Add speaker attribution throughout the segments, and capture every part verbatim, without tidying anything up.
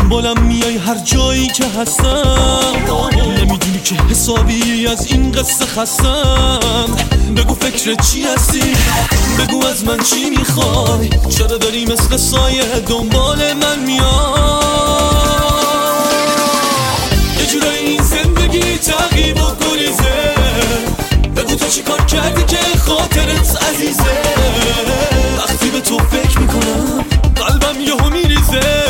Speaker 1: دنبالم میای هر جایی که هستم، نمیدونی که حسابی از این قصه خستم. بگو فکر چی هستی، بگو از من چی میخوای، چرا داری مثل سایه دنبال من میای؟ یه جورایی این زندگی تعقیب و گریزه، بگو تو چی کار کردی که خاطرت عزیزه. وقتی به تو فکر میکنم قلبم یهو میریزه.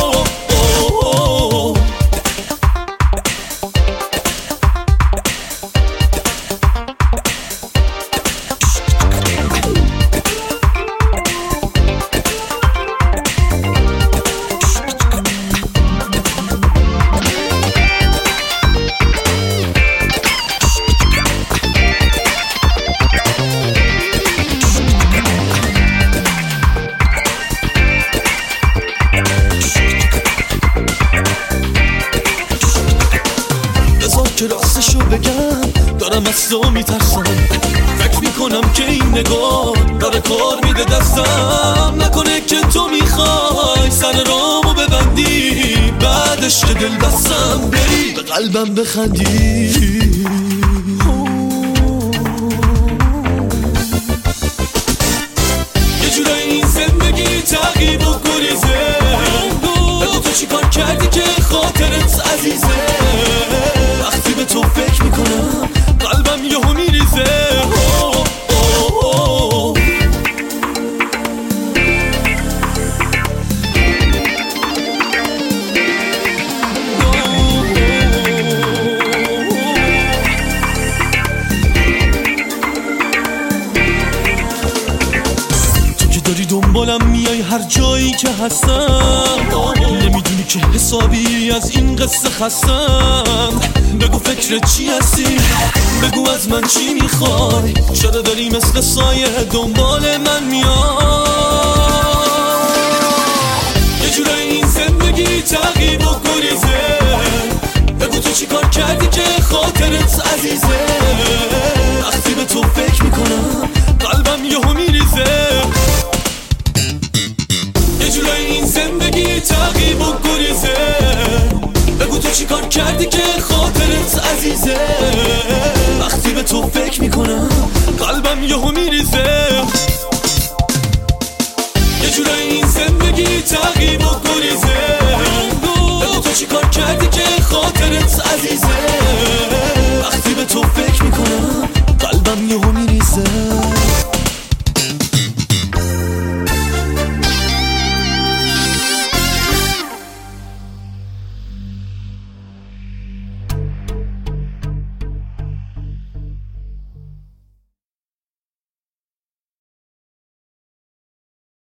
Speaker 1: که راستشو بگم دارم از تو میترسم، فکر میکنم که این نگاه داره کار میده دستم. نکنه که تو میخوای سر رامو ببندی، بعدش که دل بستم بری به قلبم بخندی. یه جورایی این زندگی تعقیب و گریزه، بگو تو چی کار کردی که خاطرت عزیزه. وقتی به تو فکر میکنم قلبم یهو میریزه. تو که داری دنبالم میای هر جایی که هستم، نمیدونی که حسابی از این قصه خستم. بگو فکر چی هستی، بگو از من چی میخوای، چرا داری مثل سایه دنبال من میای؟ یه جورایی این زندگی تعقیب و گریزه، بگو تو چی کار کردی که خاطرت عزیزه.